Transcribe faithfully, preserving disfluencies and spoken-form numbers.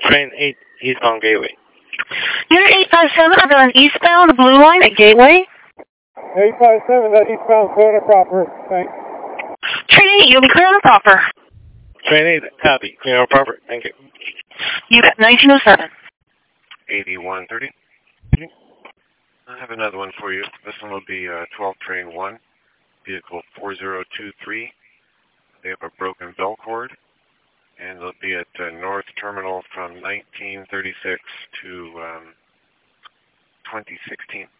Train eight, eastbound Gateway. Unit eight five seven, I've got an eastbound Blue Line at Gateway. eight five seven, that eastbound clear and proper. Thanks. Train eight, you'll be clear and proper. Train eight, copy. Clear and proper. Thank you. You got nineteen oh seven. eighty-one thirty. I have another one for you. This one will be uh, twelve Train one, vehicle four zero two three. They have a broken bell cord, and they'll be at uh, North Terminal from nineteen thirty-six to um, twenty sixteen.